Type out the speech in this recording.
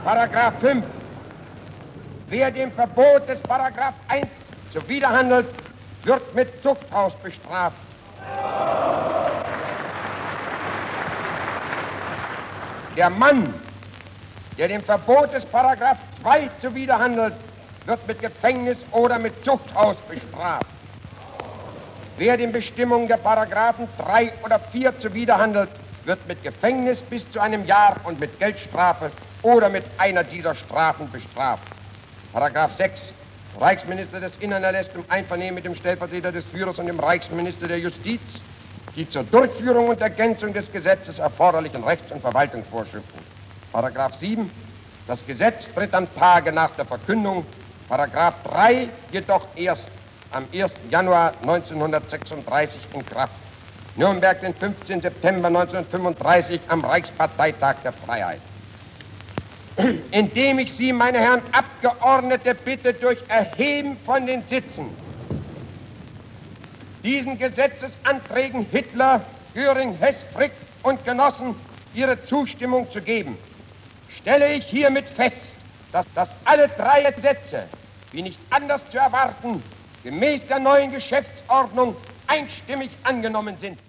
Paragraph 5. Wer dem Verbot des Paragraph 1 zuwiderhandelt, wird mit Zuchthaus bestraft. Der Mann, der dem Verbot des Paragraph 2 zuwiderhandelt, wird mit Gefängnis oder mit Zuchthaus bestraft. Wer den Bestimmungen der Paragraphen 3 oder 4 zuwiderhandelt, wird mit Gefängnis bis zu einem Jahr und mit Geldstrafe oder mit einer dieser Strafen bestraft. Paragraph 6. Der Reichsminister des Innern erlässt im Einvernehmen mit dem Stellvertreter des Führers und dem Reichsminister der Justiz die zur Durchführung und Ergänzung des Gesetzes erforderlichen Rechts- und Verwaltungsvorschriften. Paragraph 7. Das Gesetz tritt am Tage nach der Verkündung. Paragraph 3 jedoch erst am 1. Januar 1936 in Kraft. Nürnberg, den 15. September 1935 am Reichsparteitag der Freiheit. Indem ich Sie, meine Herren Abgeordnete, bitte durch Erheben von den Sitzen diesen Gesetzesanträgen Hitler, Göring, Hess, Frick und Genossen ihre Zustimmung zu geben, stelle ich hiermit fest, dass alle drei Gesetze, wie nicht anders zu erwarten, gemäß der neuen Geschäftsordnung einstimmig angenommen sind.